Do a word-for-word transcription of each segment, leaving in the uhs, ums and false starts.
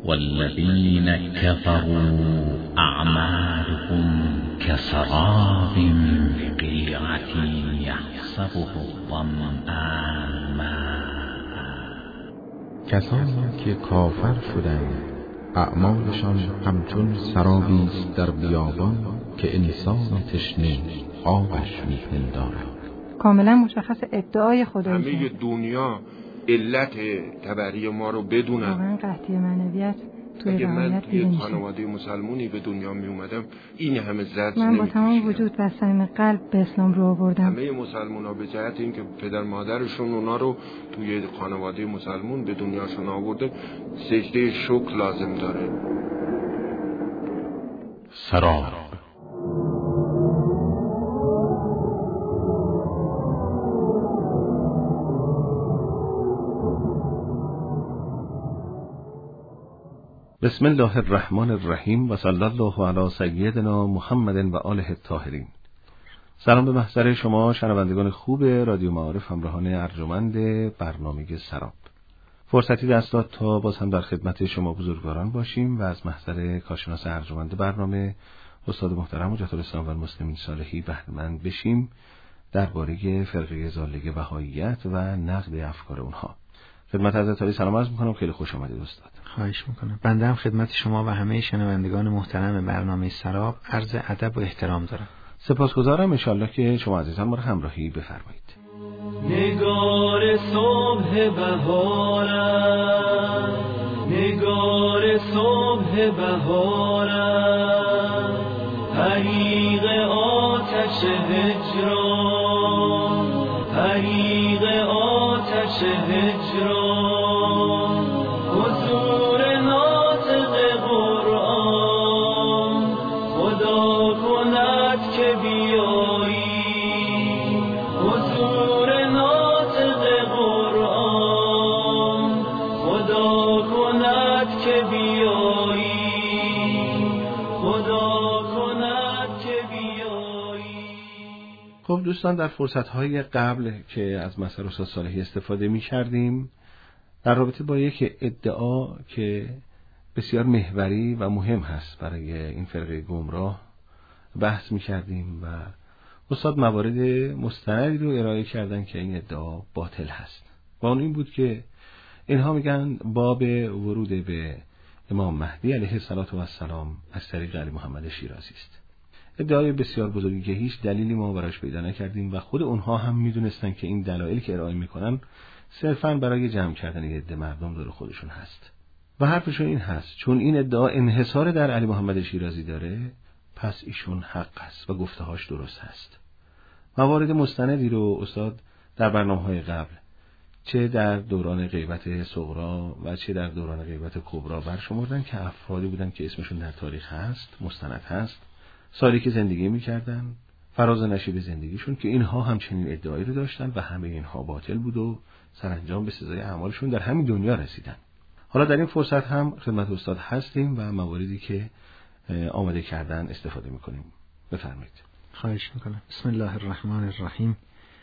والذین کفروا اعمالهم كسراب بقيعة يحسبه الظمآن ماء. کسانی که کافر شدند اعمالشان همچون سرابی است در بیابان که انسان تشنه آبش میپندارد. کاملا مشخص ادعای خدایی همه دنیا علت تبری ما رو بدونن. واقعا قحطی معنویت توی اگه من توی میشه. خانواده مسلمونی به دنیا می اومدم این همه زرد من با تمام وجود و صمیم قلب به اسلام رو آوردم. همه مسلمون ها به جهت اینکه پدر مادرشون اونا رو توی خانواده مسلمون به دنیاشون آورده سجده شکر لازم داره. سراب بسم الله الرحمن الرحیم و صلی الله علی سیدنا محمد و آله الطاهرین. سلام به محضر شما شنوندگان خوب رادیو معارف، همراهان ارجمند برنامه سراب. فرصتی دست داد تا باز هم در خدمت شما بزرگواران باشیم و از محضر کارشناس ارجمند برنامه استاد محترم حجت الاسلام و المسلمین صالحی بهره‌مند بشیم درباره فرقه ضاله بهائیت و نقد افکار اونها. خدمت حضرت عالی سلام عرض می‌کنم. خیلی خوش آمدید استاد. خواهش میکنم. بنده هم خدمت شما و همه شنوندگان محترم برنامه سراب عرض ادب و احترام دارم. سپاسگزارم. انشالله که شما عزیزان ما را همراهی بفرمایید. نگار صبح بهارم، نگار صبح بهارم، طریق آتش هجران، طریق آتش هجران، حضور ناطق قرآن، خدا کند که بیایی، حضور ناطق قرآن، خدا کند که بیایی، خدا کند که بیایی. خب دوستان، در فرصت‌های قبل که از مثل استاد صالحی استفاده می‌کردیم در رابطه با یک ادعا که بسیار محوری و مهم هست برای این فرقه گمراه بحث می‌کردیم و استاد موارد مستندی رو ارائه کردن که این ادعا باطل هست و اون این بود که اینها میگن باب ورود به امام مهدی علیه السلام از طریق علی محمد شیرازی است. ادعای بسیار بزرگی که هیچ دلیلی ما براش پیدا نکردیم و خود اونها هم میدونستن که این دلایلی که ارائه میکنن صرفاً برای جمع کردن یه عده مردم دور خودشون هست و حرفشون این هست چون این ادعا انحصار در علی محمد شیرازی داره پس ایشون حق است و گفته‌هاش درست هست. موارد مستندی رو استاد در برنامه‌های قبل چه در دوران غیبت صغرا و چه در دوران غیبت کبرا برشمردن که افرادی بودن که اسمشون در تاریخ هست، مستند هست، سالی که زندگی می‌کردن، فراز و نشیب زندگیشون که اینها همچنین ادعایی رو داشتن و همه اینها باطل بود و سرانجام به سزای اعمالشون در همین دنیا رسیدن. حالا در این فرصت هم خدمت استاد هستیم و مواردی که آماده کردن استفاده می‌کنیم. بفرمایید. خواهش می‌کنم. بسم الله الرحمن الرحیم.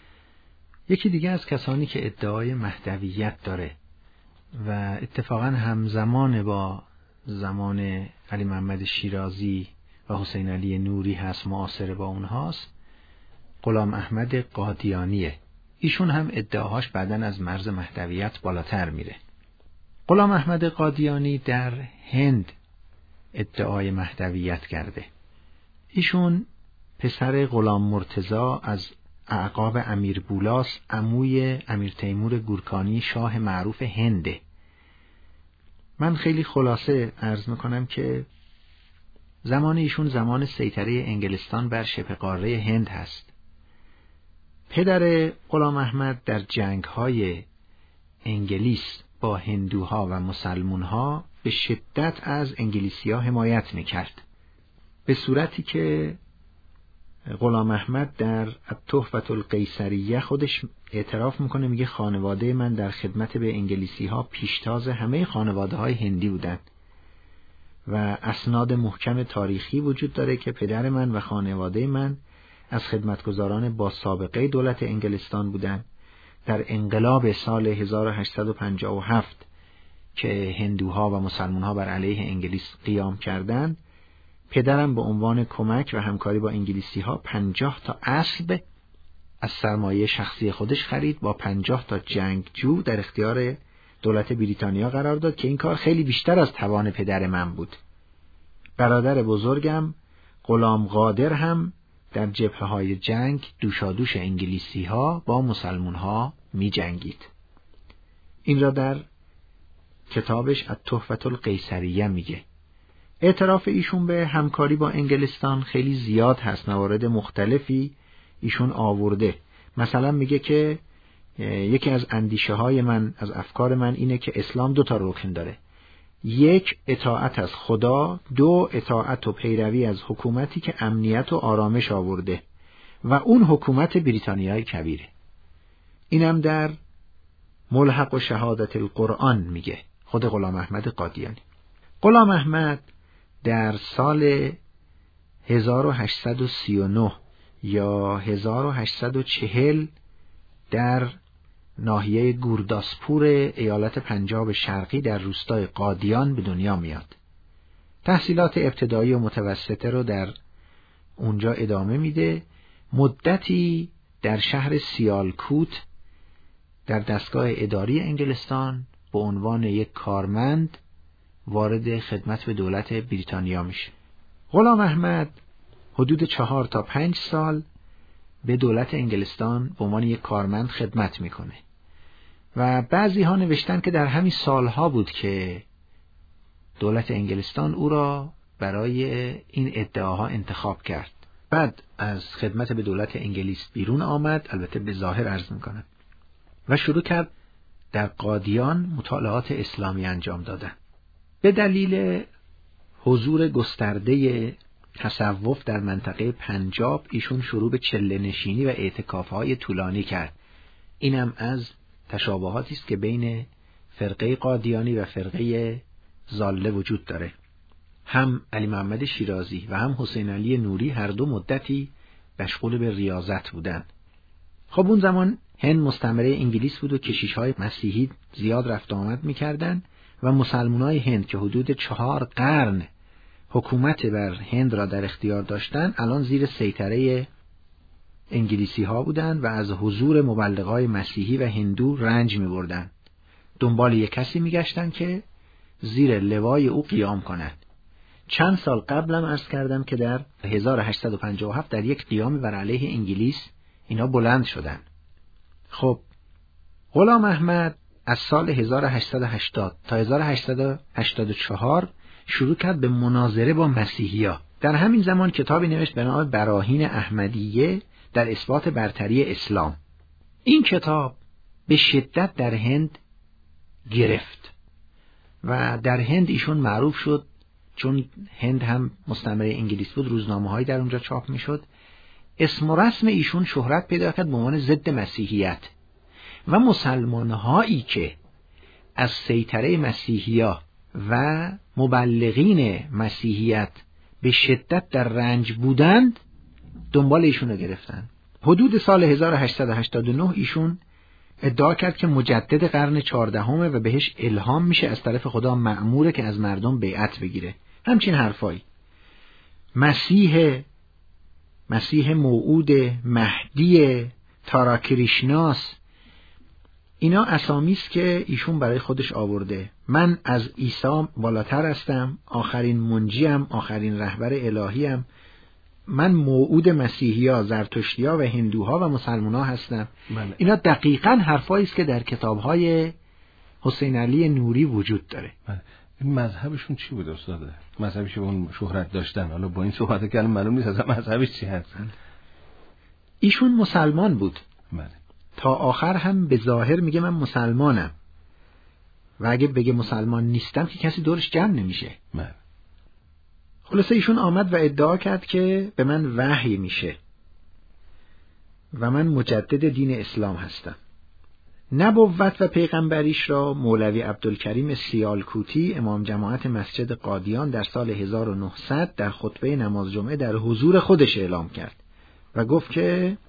یکی دیگه از کسانی که ادعای مهدویت داره و اتفاقا همزمان با زمان علی محمد شیرازی و حسین علی نوری هست، معاصر با اونهاست، غلام احمد قادیانیه. ایشون هم ادعاهاش بعدن از مرز مهدویت بالاتر میره. غلام احمد قادیانی در هند ادعای مهدویت کرده. ایشون پسر غلام مرتضی از اعقاب امیر بولاس، عموی امیر تیمور گورکانی شاه معروف هنده. من خیلی خلاصه عرض میکنم که زمان ایشون زمان سیطره انگلستان بر شبه قاره هند هست. پدر غلام احمد در جنگ‌های انگلیس با هندوها و مسلمونها به شدت از انگلیسی‌ها حمایت میکرد، به صورتی که غلام احمد در التحفة القیصریه خودش اعتراف میکنه، میگه خانواده من در خدمت به انگلیسی‌ها پیشتاز همه خانواده‌های هندی بودند و اسناد محکم تاریخی وجود داره که پدر من و خانواده من از خدمتگزاران با سابقه دولت انگلستان بودند. در انقلاب سال هزار و هشتصد و پنجاه و هفت که هندوها و مسلمانها بر علیه انگلیس قیام کردند، پدرم به عنوان کمک و همکاری با انگلیسی‌ها پنجاه تا اسب از سرمایه شخصی خودش خرید، با پنجاه تا جنگجو در اختیار دولت بریتانیا قرار داد که این کار خیلی بیشتر از توان پدر من بود. برادر بزرگم غلام قادر هم در جبهه‌های جنگ دوشادوش انگلیسی‌ها با مسلمان‌ها می‌جنگید. این را در کتابش التحفة القیصریه میگه. اعتراف ایشون به همکاری با انگلستان خیلی زیاد هست، موارد مختلفی ایشون آورده. مثلا میگه که یکی از اندیشه های من، از افکار من اینه که اسلام دو تا رکن داره: یک، اطاعت از خدا; دو، اطاعت و پیروی از حکومتی که امنیت و آرامش آورده و اون حکومت بریتانیای کبیره. اینم در ملحق و شهادت القرآن میگه، خود غلام احمد قادیانی. غلام احمد در سال هزار و هشتصد و سی و نه یا هزار و هشتصد و چهل در ناحیه گورداسپور ایالت پنجاب شرقی در روستای قادیان به دنیا میاد. تحصیلات ابتدایی و متوسطه رو در اونجا ادامه میده. مدتی در شهر سیالکوت در دستگاه اداری انگلستان به عنوان یک کارمند وارد خدمت به دولت بریتانیا میشه. غلام احمد حدود چهار تا پنج سال به دولت انگلستان به عنوان یک کارمند خدمت میکنه و بعضی ها نوشتن که در همین سالها بود که دولت انگلستان او را برای این ادعاها انتخاب کرد. بعد از خدمت به دولت انگلیس بیرون آمد، البته به ظاهر عرض میکنم، و شروع کرد در قادیان مطالعات اسلامی انجام دادن. به دلیل حضور گسترده تصوف در منطقه پنجاب ایشون شروع به چله نشینی و اعتکاف‌های طولانی کرد. اینم از تشابهاتی است که بین فرقه قادیانی و فرقه ضاله وجود داره. هم علی محمد شیرازی و هم حسین علی نوری هر دو مدتی مشغول به ریاضت بودند. خب اون زمان هند مستعمره انگلیس بود و کشیش‌های مسیحی زیاد رفت آمد می‌کردند و مسلمان‌های هند که حدود چهار قرن حکومت بر هند را در اختیار داشتند الان زیر سیطره انگلیسی‌ها بودند و از حضور مبلغای مسیحی و هندو رنج می‌بردند. دنبال یک کسی می‌گشتند که زیر لوای او قیام کند. چند سال قبلم عرض کردم که در هزار و هشتصد و پنجاه و هفت در یک قیام بر علیه انگلیس اینا بلند شدند. خب غلام احمد از سال هزار و هشتصد و هشتاد تا هزار و هشتصد و هشتاد و چهار شروع کرد به مناظره با مسیحی‌ها. در همین زمان کتابی نوشت به نام براهین احمدیه در اثبات برتری اسلام. این کتاب به شدت در هند گرفت و در هند ایشون معروف شد، چون هند هم مستعمره انگلیس بود، روزنامه‌هایی در اونجا چاپ می‌شد. اسم و رسم ایشون شهرت پیدا کرد به عنوان ضد مسیحیت و مسلمان‌هایی که از سیطره مسیحی‌ها و مبلغین مسیحیت به شدت در رنج بودند دنبال ایشون رو گرفتن. حدود سال هزار و هشتصد و هشتاد و نه ایشون ادعا کرد که مجدد قرن چهاردهمه و بهش الهام میشه از طرف خدا مأموره که از مردم بیعت بگیره. همچین حرفایی. مسیح مسیح موعود، مهدی، تارا کریشناس، اینا اسامی است که ایشون برای خودش آورده. من از عیسی بالاتر هستم، آخرین منجیم، آخرین رهبر الهیم. من موعود مسیحی‌ها، زرتشتی‌ها و هندوها و مسلمان‌ها هستم. بله. اینا دقیقاً حرفایی است که در کتاب‌های حسین علی نوری وجود داره. بله. این مذهبشون چی بود استاد؟ مذهبی که اون شهرت داشتن، حالا با این صحبت کردن معلوم نیست اصلا مذهبش چی هست. ایشون مسلمان بود. بله. تا آخر هم به ظاهر میگه من مسلمانم و اگه بگه مسلمان نیستم که کسی دورش جمع نمیشه. بله. خلاصه ایشون آمد و ادعا کرد که به من وحی میشه و من مجدد دین اسلام هستم. نبوت و پیغمبریش را مولوی عبدالکریم سیالکوتی امام جماعت مسجد قادیان در سال هزار و نهصد در خطبه نماز جمعه در حضور خودش اعلام کرد و گفت که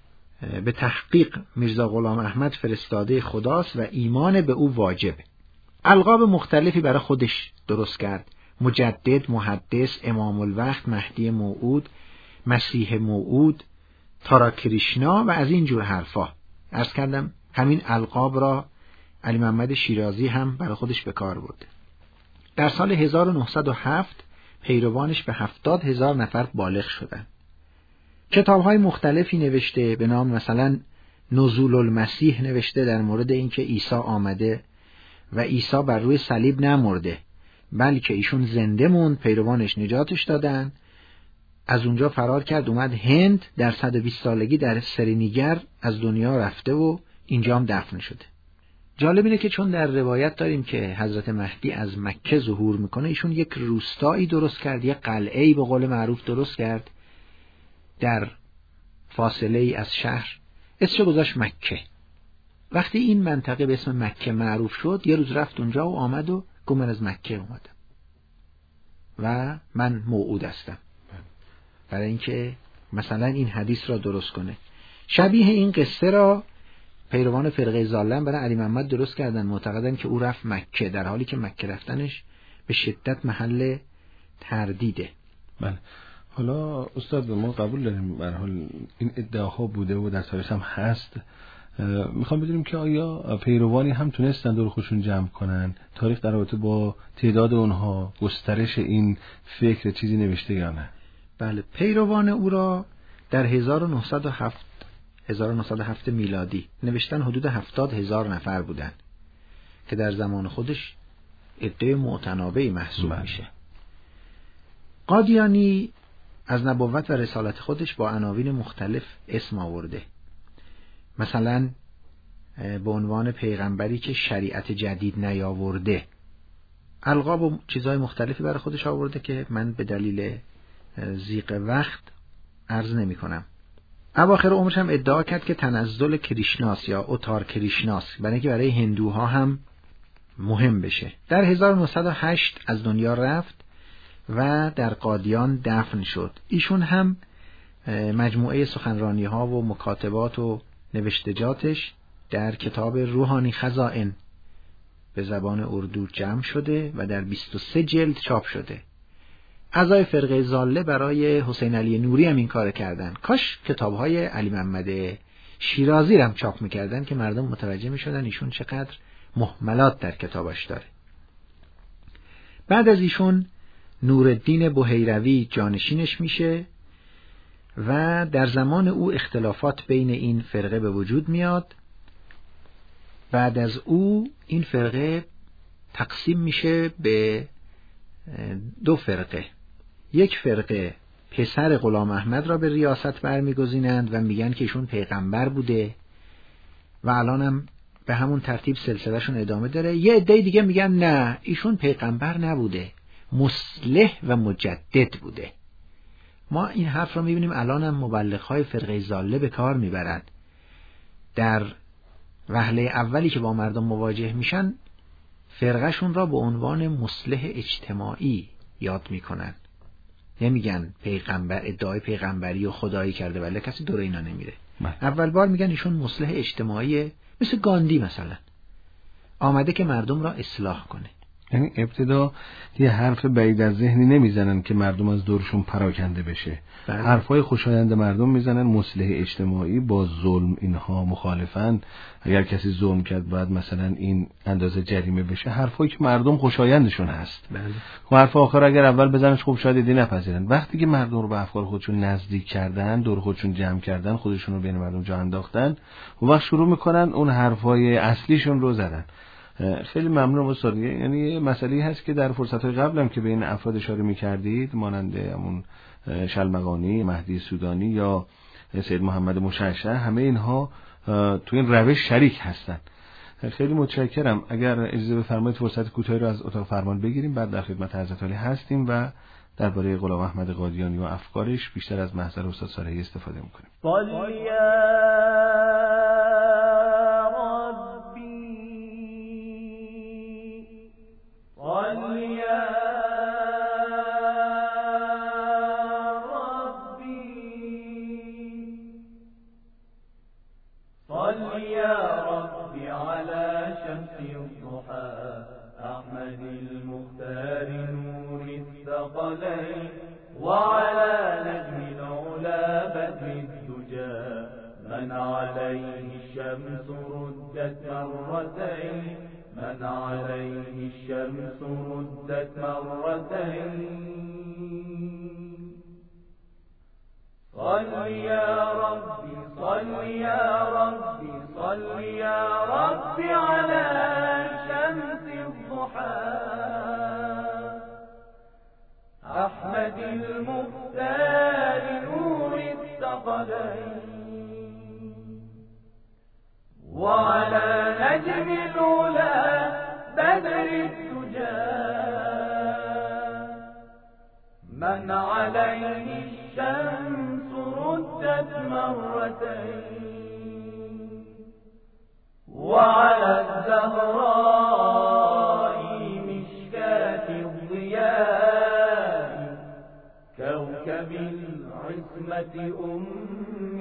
به تحقیق میرزا غلام احمد فرستاده خداست و ایمان به او واجبه. القاب مختلفی برای خودش درست کرد. مجدد، محدث، امام الوقت، مهدی موعود، مسیح موعود، تارا کریشنا و از این جور حرفا. عرض کردم همین القاب را علی محمد شیرازی هم برای خودش به کار برده. در سال هزار و نهصد و هفت پیروانش به هفتاد هزار نفر بالغ شدند. کتاب‌های مختلفی نوشته، به نام مثلا نزول المسیح نوشته در مورد اینکه عیسی آمده و عیسی بر روی صلیب نمرده بلکه ایشون زنده موند، پیروانش نجاتش دادن، از اونجا فرار کرد اومد هند، در صد و بیست سالگی در سرینیگر از دنیا رفته و اینجا هم دفن شده. جالب اینه که چون در روایت داریم که حضرت مهدی از مکه ظهور میکنه، ایشون یک روستایی درست کرد، یک قلعه‌ای به قول معروف درست کرد در فاصله ای از شهر، اسمش گذاشت مکه. وقتی این منطقه به اسم مکه معروف شد، یه روز رفت اونجا و آمد و گفت من از مکه اومدم و من موعود هستم، برای اینکه مثلا این حدیث را درست کنه. شبیه این قصه را پیروان فرقه ضالة برای علی محمد درست کردن، معتقدن که او رفت مکه، در حالی که مکه رفتنش به شدت محل تردیده. بله. حالا استاد ما قبول داریم به هر حال این ادعاها بوده و در تاریخ هم هست. میخوام بدونیم که آیا پیروانی هم تونستن دور خودشون جمع کنن؟ تاریخ در رابطه با تعداد اونها، گسترش این فکر چیزی نوشته یا نه؟ بله، پیروان او را در هزار و نهصد و هفت هزار و نهصد و هفت میلادی نوشتن حدود هفتاد هزار نفر بودن که در زمان خودش عده متنابعی محسوب بله. میشه. قادیانی از نبوت و رسالت خودش با عناوین مختلف اسم آورده، مثلا به عنوان پیغمبری که شریعت جدید نیاورده. القاب و چیزهای مختلفی برای خودش آورده که من به دلیل ضیق وقت عرض نمی کنم. اواخر عمرش هم ادعا کرد که تنزل کریشناس یا اوتار کریشناس، برای اینکه برای هندوها هم مهم بشه. در هزار و نهصد و هشت از دنیا رفت و در قادیان دفن شد. ایشون هم مجموعه سخنرانی ها و مکاتبات و نوشتجاتش در کتاب روحانی خزائن به زبان اردو جمع شده و در بیست و سه جلد چاپ شده. اعضای فرقه ضاله برای حسین علی نوری هم این کار کردن. کاش کتاب‌های علی محمد شیرازی هم چاپ می‌کردن که مردم متوجه می‌شدن ایشون چقدر مهملات در کتابش داره. بعد از ایشون نورالدین بحیروی جانشینش میشه و در زمان او اختلافات بین این فرقه به وجود میاد. بعد از او این فرقه تقسیم میشه به دو فرقه. یک فرقه پسر غلام احمد را به ریاست برمیگزینند و میگن که ایشون پیغمبر بوده و الان هم به همون ترتیب سلسلهشون ادامه داره. یه عده دیگه میگن نه، ایشون پیغمبر نبوده، مصلح و مجدد بوده. ما این حرف رو میبینیم الان هم مبلغ‌های فرقه ضاله به کار میبرند. در وهله اولی که با مردم مواجه میشن، فرقهشون را به عنوان مصلح اجتماعی یاد میکنن. نمیگن پیغمبر، ادعای پیغمبری و خدایی کرده، ولی کسی دور اینا نمیره. بله. اول بار میگن ایشون مصلح اجتماعی، مثل گاندی مثلا، آمده که مردم را اصلاح کنه. یعنی ابتدا یه حرف بعید از ذهنی نمیزنن که مردم از دورشون پراکنده بشه. بله. حرفای خوشایند مردم میزنن، مصلح اجتماعی، با ظلم اینها مخالفن، اگر کسی ظلم کرد باید مثلا این اندازه جریمه بشه، حرفایی که مردم خوشایندشون هست. بله. خب حرف آخر اگر اول بزننش خوب شاید ایده نپذیرن. وقتی که مردم رو به افکار خودشون نزدیک کردن، دور خودشون جمع کردن، خودشون رو بین مردم جا انداختن، اون وقت شروع میکنن اون حرفای اصلیشون رو زدن. خیلی ممنونم استاد. یعنی مسئله هست که در فرصت‌های قبل هم که به این افراد اشاره می‌کردید، مانند همون شلمغانی، مهدی سودانی یا سید محمد مشعشع، همه اینها تو این روش شریک هستن. خیلی متشکرم. اگر اجازه بفرمایید فرصت کوتاهی رو از اتاق فرمان بگیریم، بعد در خدمت حضرت عالی هستیم و درباره غلام احمد قادیانی و افکارش بیشتر از محضر استاد صالحی استفاده می‌کنیم. بدر الدجى من عليه الشمس ردت مرتين من عليه الشمس ردت مرتين صل يا ربي صل يا ربي صل يا ربي على شمس الضحى أحمد المختار نور الثقلين وعلى نجم الأولى بدر الدجى من عليه الشمس ردت مرتين وعلى الزهراء مشكاة الضياء كوكب العصمة أم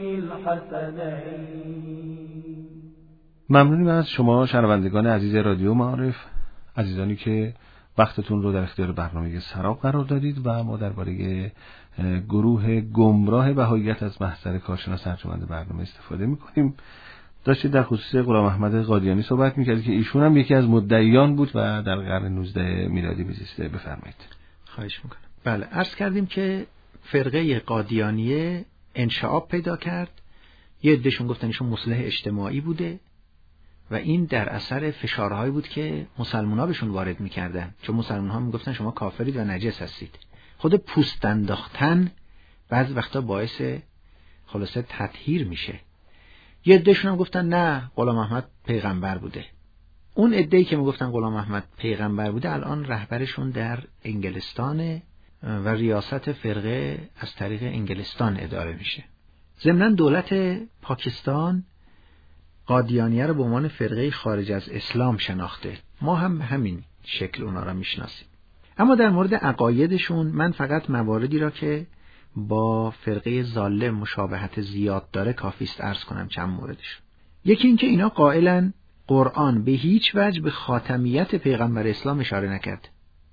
الحسنين. ممنونیم از شما شنوندگان عزیز رادیو معارف، عزیزانی که وقتتون رو در اختیار برنامه سراب قرار دادید و ما درباره گروه گمراه بهائیت از محضر کارشناس ارجمند برنامه استفاده می‌کنیم. داشتید در خصوص غلام احمد قادیانی صحبت می‌کردید که ایشون هم یکی از مدعیان بود و در قرن نوزدهم میلادی میزیسته. بفرمایید. خواهش می‌کنم. بله، عرض کردیم که فرقه قادیانیه انشعاب پیدا کرد. یه عده‌شون گفتن ایشون مصلح اجتماعی بوده و این در اثر فشارهایی بود که مسلمان‌ها بهشون وارد می‌کردن، چون مسلمان‌ها میگفتن شما کافرید و نجس هستید. خود پوست انداختن بعضی وقتا باعث خلاصه تطهیر میشه. یه عده‌شون هم گفتن نه، غلام احمد پیغمبر بوده. اون عده‌ای که میگفتن غلام احمد پیغمبر بوده الان رهبرشون در انگلستان و ریاست فرقه از طریق انگلستان اداره میشه. ضمناً دولت پاکستان قادیانیه رو به عنوان فرقه خارج از اسلام شناخته. ما هم به همین شکل اونا را میشناسیم. اما در مورد عقایدشون من فقط مواردی را که با فرقه ضاله مشابهت زیاد داره کافیست عرض کنم چند موردشون. یکی این که اینا قائلن قرآن به هیچ وجه به خاتمیت پیغمبر اسلام اشاره نکرد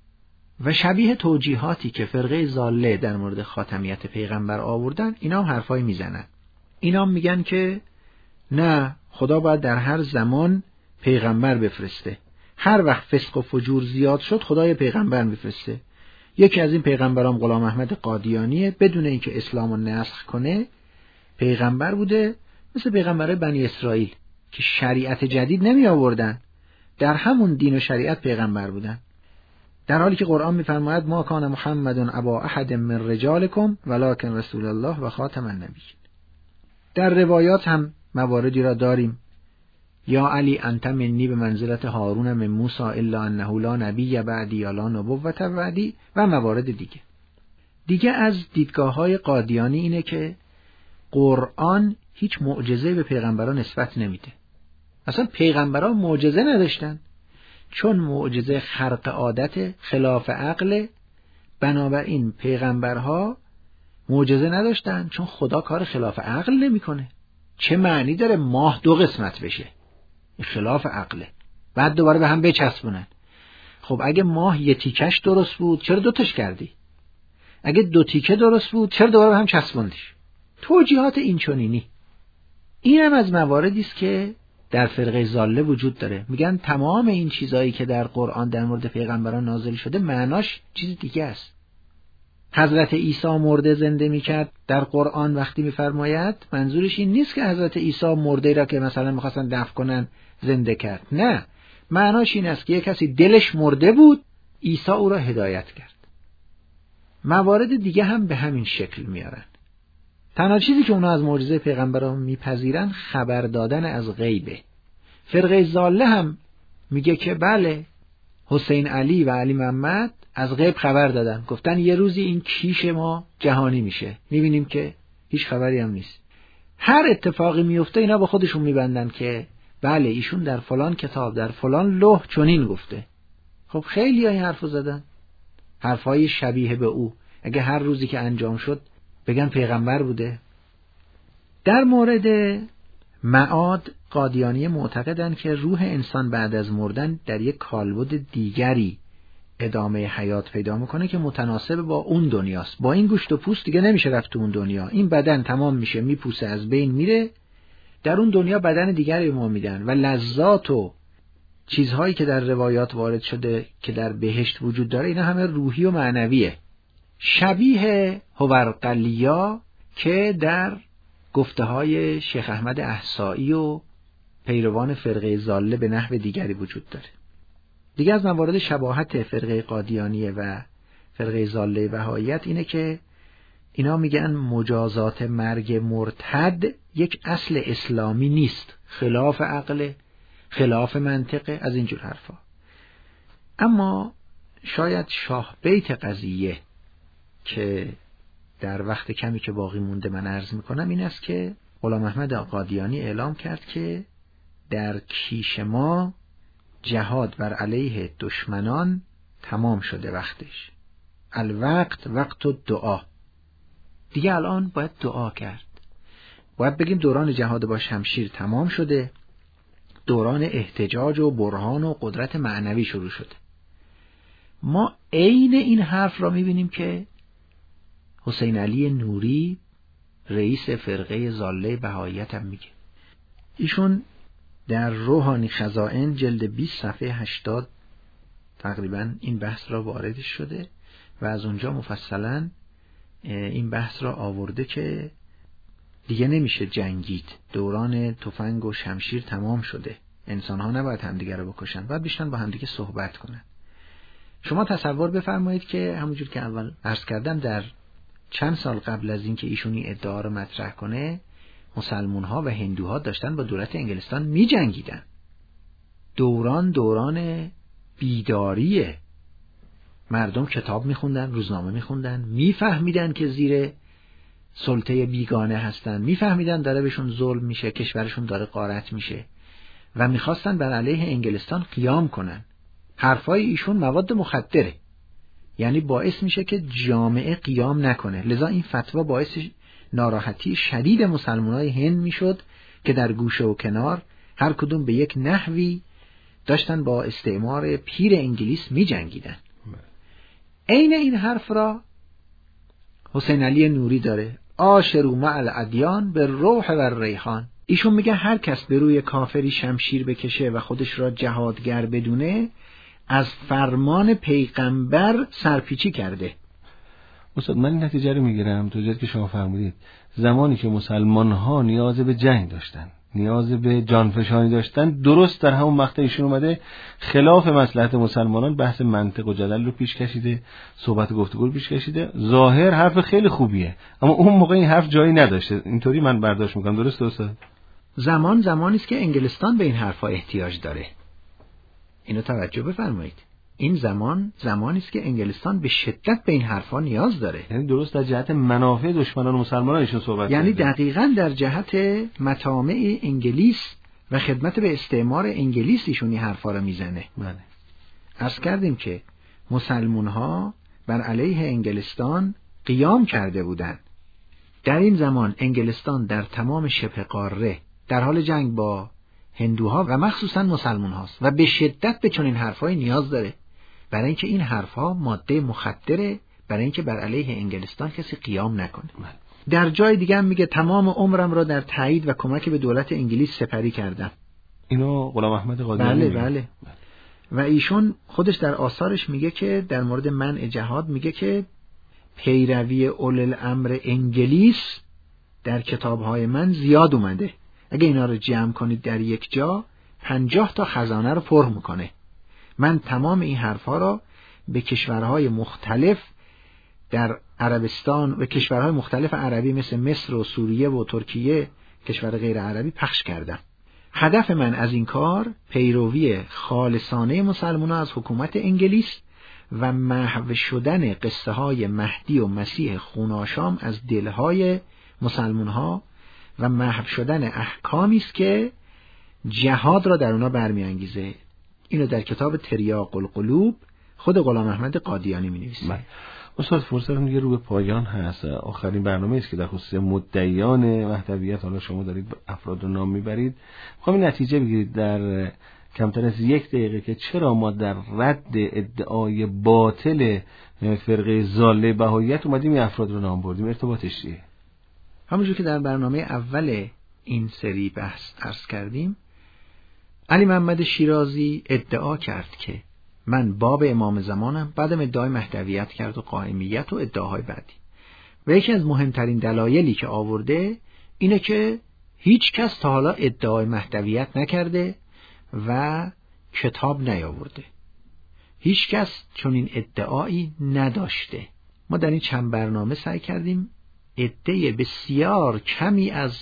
و شبیه توجیهاتی که فرقه ضاله در مورد خاتمیت پیغمبر آوردن اینا هم حرفای میزنن. اینا هم میگن که نه، خدا باید در هر زمان پیغمبر بفرسته. هر وقت فسق و فجور زیاد شد خدا یه پیغمبر میفرسته. یکی از این پیغمبران غلام احمد قادیانیه، بدون اینکه اسلامو نسخ کنه پیغمبر بوده، مثل پیغمبرای بنی اسرائیل که شریعت جدید نمی آوردن، در همون دین و شریعت پیغمبر بودن. در حالی که قرآن میفرماید ما کان محمد ابا احد من رجالکم ولکن رسول الله و خاتم النبیین. در روایات هم مواردی را داریم. یا علی انت منی به منزلت هارون من موسی الا انه لا نبی بعدی یا لا نبوت بعدی و موارد دیگه. دیگه از دیدگاه‌های قادیانی اینه که قرآن هیچ معجزه به پیغمبران نسبت نمیده. اصلا پیغمبران معجزه نداشتن، چون معجزه خرق عادت خلاف عقل، بنابراین پیغمبرها معجزه نداشتن چون خدا کار خلاف عقل نمیکنه. چه معنی داره ماه دو قسمت بشه؟ این خلاف عقله. بعد دوباره به هم بچسبونن. خب اگه ماه یه تیکش درست بود چرا دوتاش کردی؟ اگه دو تیکه درست بود چرا دوباره به هم چسبوندیش؟ توجیهات اینچنینی. اینم از مواردی است که در فرقه ضاله وجود داره. میگن تمام این چیزایی که در قرآن در مورد پیغمبران نازل شده معناش چیز دیگه است. حضرت عیسی مرده زنده میکرد در قرآن وقتی میفرماید منظورش این نیست که حضرت عیسی مرده را که مثلا میخواستن دفن کنن زنده کرد. نه، معناش این است که یک کسی دلش مرده بود، عیسی او را هدایت کرد. موارد دیگه هم به همین شکل میارن. تنها چیزی که اونا از معجزه پیغمبران میپذیرن خبر دادن از غیبه. فرقه ضاله هم میگه که بله، حسین علی و علی محمد از غیب خبر دادن، گفتن یه روزی این کیش ما جهانی میشه. میبینیم که هیچ خبری هم نیست. هر اتفاقی میفته اینا با خودشون میبندن که بله ایشون در فلان کتاب در فلان لوح چنین گفته. خب خیلی های حرفو زدن، حرفای شبیه به او. اگه هر روزی که انجام شد بگن پیغمبر بوده. در مورد معاد قادیانی معتقدن که روح انسان بعد از مردن در یک کالبد دیگری ادامه حیات پیدا میکنه که متناسب با اون دنیاست. با این گوشت و پوست دیگه نمیشه رفت تو اون دنیا. این بدن تمام میشه، میپوسه، از بین میره. در اون دنیا بدن دیگری به ما میدن و لذات و چیزهایی که در روایات وارد شده که در بهشت وجود داره، اینا همه روحی و معنویه. شبیه هوورقلیا که در گفته های شیخ احمد احصایی و پیروان فرقه ضاله به نحو دیگری وجود داره. دیگه از موارد شباهت فرقه قادیانیه و فرقه ضاله بهائیت اینه که اینا میگن مجازات مرگ مرتد یک اصل اسلامی نیست، خلاف عقل، خلاف منطقه، از اینجور حرفا. اما شاید شاه بیت قضیه که در وقت کمی که باقی مونده من عرض میکنم این است که غلام احمد قادیانی اعلام کرد که در کیش ما جهاد بر علیه دشمنان تمام شده، وقتش الوقت وقت دعا. دیگه الان باید دعا کرد، باید بگیم دوران جهاد با شمشیر تمام شده، دوران احتجاج و برهان و قدرت معنوی شروع شده. ما عین این حرف را میبینیم که حسین علی نوری رئیس فرقه ضاله بهائیت هم میگه. ایشون در روحانی خزائن جلد بیست صفحه هشتاد تقریبا این بحث را واردش شده و از اونجا مفصلا این بحث را آورده که دیگه نمیشه جنگید، دوران تفنگ و شمشیر تمام شده، انسان ها نباید همدیگه رو بکشن، باید بیشتر با همدیگه صحبت کنن. شما تصور بفرمایید که همونجور که اول عرض کردم در چند سال قبل از اینکه ایشون این ادعا رو مطرح کنه مسلمان ها و هندوها داشتن با دولت انگلستان می جنگیدن. دوران دوران بیداریه، مردم کتاب می خوندن، روزنامه می خوندن، می فهمیدن که زیر سلطه بیگانه هستن، می فهمیدن داره بهشون ظلم میشه، کشورشون داره غارت میشه و میخواستن بر علیه انگلستان قیام کنن. حرفای ایشون مواد مخدره، یعنی باعث میشه که جامعه قیام نکنه. لذا این فتوا باعث ناراحتی شدید مسلمانای هند میشد که در گوشه و کنار هر کدوم به یک نحوی داشتن با استعمار پیر انگلیس می جنگیدن. عین این حرف را حسین علی نوری داره، آشرو مع الادیان به روح و ریحان. ایشون میگه هر کس به روی کافری شمشیر بکشه و خودش را جهادگر بدونه از فرمان پیغمبر سرپیچی کرده. استاد من این نتیجه رو میگیرم تو جایی که شما فرمودید، زمانی که مسلمان ها نیاز به جنگ داشتن، نیاز به جانفشانی داشتن، درست در همون مقطع ایشون اومده خلاف مصلحت مسلمانان بحث منطق و جدل رو پیش کشیده، صحبت و گفتگو رو پیش کشیده. ظاهر حرف خیلی خوبیه اما اون موقع این حرف جایی نداشته، اینطوری من برداشت میکنم. درست استاد؟ زمان زمانی است که انگلستان به این حرفا احتیاج داره، اینو توجه بفرمایید. این زمان زمانی است که انگلستان به شدت به این حرفا نیاز داره. یعنی درست در جهت منافع دشمنان مسلمانان ایشون صحبت یعنی کرده. دقیقاً در جهت مطامع انگلیس و خدمت به استعمار انگلیس ایشون این حرفا رو میزنه. بله. عرض کردیم که مسلمان ها بر علیه انگلستان قیام کرده بودند. در این زمان انگلستان در تمام شبه قاره در حال جنگ با هندوها و مخصوصاً مسلمان هاست و به شدت به چنین حرفای نیاز داره، برای اینکه این حرفها ماده مخدره، برای اینکه بر علیه انگلستان کسی قیام نکنه. در جای دیگه هم میگه تمام عمرم را در تایید و کمک به دولت انگلیس سپری کردم. اینو غلام احمد قادیانی بله میگه. بله. و ایشون خودش در آثارش میگه که در مورد منع جهاد میگه که پیروی اول الامر انگلیس در کتابهای من زیاد اومده، اگه اینا رو جمع کنید در یک جا پنجاه تا خزانه رو پر میکنه. من تمام این حرفها رو به کشورهای مختلف در عربستان و کشورهای مختلف عربی مثل مصر و سوریه و ترکیه، کشور غیر عربی، پخش کردم. هدف من از این کار پیروی خالصانه مسلمانان از حکومت انگلیس و محو شدن قصه های مهدی و مسیح خوناشام از دلهای مسلمان ها و محو شدن احکامی است که جهاد را در اونا برمیانگیزه. اینو در کتاب تریاق القلوب خود غلام احمد قادیانی می‌نویسه. استاد فرصت دیگه رو به پایان هست. آخرین برنامه است که در خصوص مدعیان وحدویت حالا شما دارید افراد رو نام میبرید. می‌خوام این نتیجه بگیرید در کمتر از یک دقیقه که چرا ما در رد ادعای باطل فرقه ضاله بهاییت اومدیم این افراد رو نام بردیم. ارتباطش چیه؟ همونجور که در برنامه اول این سری بحث عرض کردیم، علی محمد شیرازی ادعا کرد که من باب امام زمانم، بعدم ادعای مهدویت کرد و قائمیت و ادعاهای بعدی. و یکی از مهمترین دلایلی که آورده اینه که هیچ کس تا حالا ادعای مهدویت نکرده و کتاب نیاورده. هیچ کس چون این ادعایی نداشته. ما در این چند برنامه سعی کردیم عده بسیار کمی از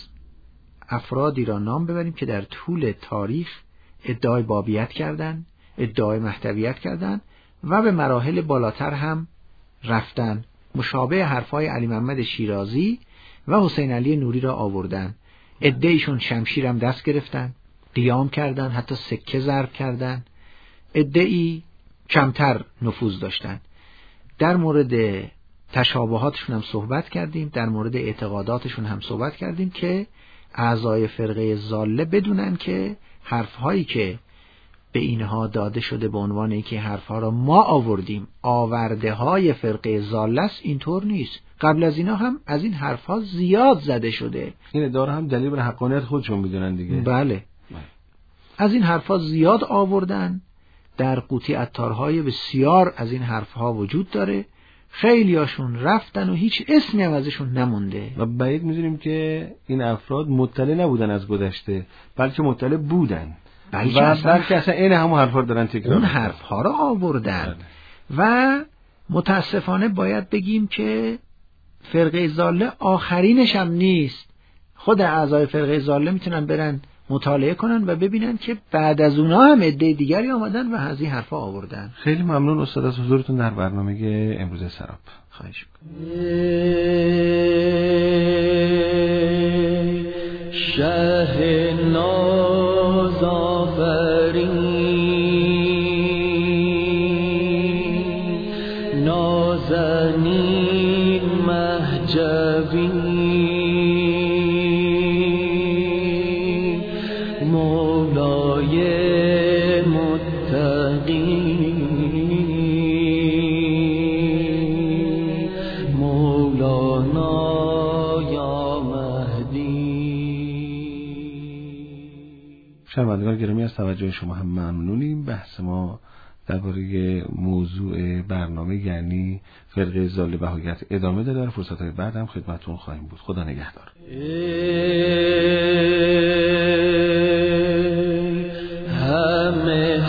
افرادی را نام ببریم که در طول تاریخ ادعای بابیت کردن، ادعای مهدویت کردن و به مراحل بالاتر هم رفتن. مشابه حرفای علی محمد شیرازی و حسین علی نوری را آوردن. عده‌ایشون شمشیر هم دست گرفتن، قیام کردن، حتی سکه ضرب کردن. عده‌ای کمتر نفوذ داشتن. در مورد تشابهاتشون هم صحبت کردیم، در مورد اعتقاداتشون هم صحبت کردیم که اعضای فرقه ضاله بدونن که حرفهایی که به اینها داده شده به عنوان اینکه حرفها را ما آوردیم آورده های فرقه ضاله است، اینطور نیست. قبل از اینا هم از این حرفها زیاد زده شده. این ادعا هم دلیل بر حقانیت خودشون میدونن دیگه. بله. از این حرفها زیاد آوردن. در قوطی عطارهای بسیار از این حرفها وجود داره. خیلی هاشون رفتن و هیچ اسمی هم ازشون نمونده. و بعید می‌دونیم که این افراد مطلع نبودن از گذشته، بلکه مطلع بودن. بلکه و اصلا بلکه اصلا این همون حرفا رو دارن تکرار اون می‌کنن. حرفها رو آوردن. و متاسفانه باید بگیم که فرقه ضاله آخرینش هم نیست. خود اعضای فرقه ضاله میتونن برن مطالعه کنن و ببینن که بعد از اونها هم عده دیگری آمدن و از این حرفا آوردن. خیلی ممنون استاد از حضورتون در برنامه امروز سراب. خواهش می‌کنم. شه نازآفرین، نازنین مهجوی، مولای متقی، مولانا یا مهدی. شنوندگان گرامی از توجه شما هم ممنونیم. بحث ما درباره موضوع برنامه یعنی فرقه ضاله بهاییت ادامه داره. در فرصت‌های بعد هم خدمتتون خواهیم بود. خدا نگهدار. همه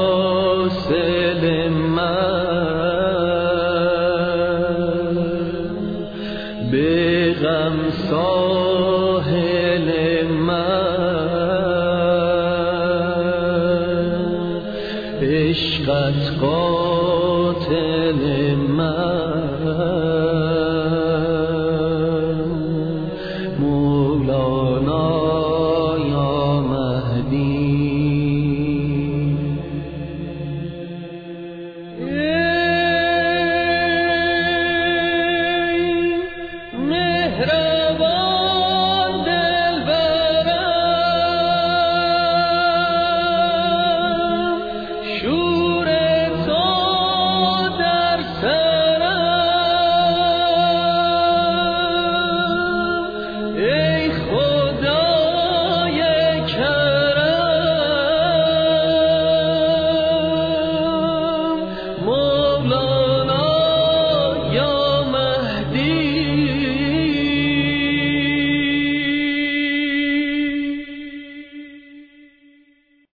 حاصل من به غم ساحل من، عشقت قاتل من، مولانا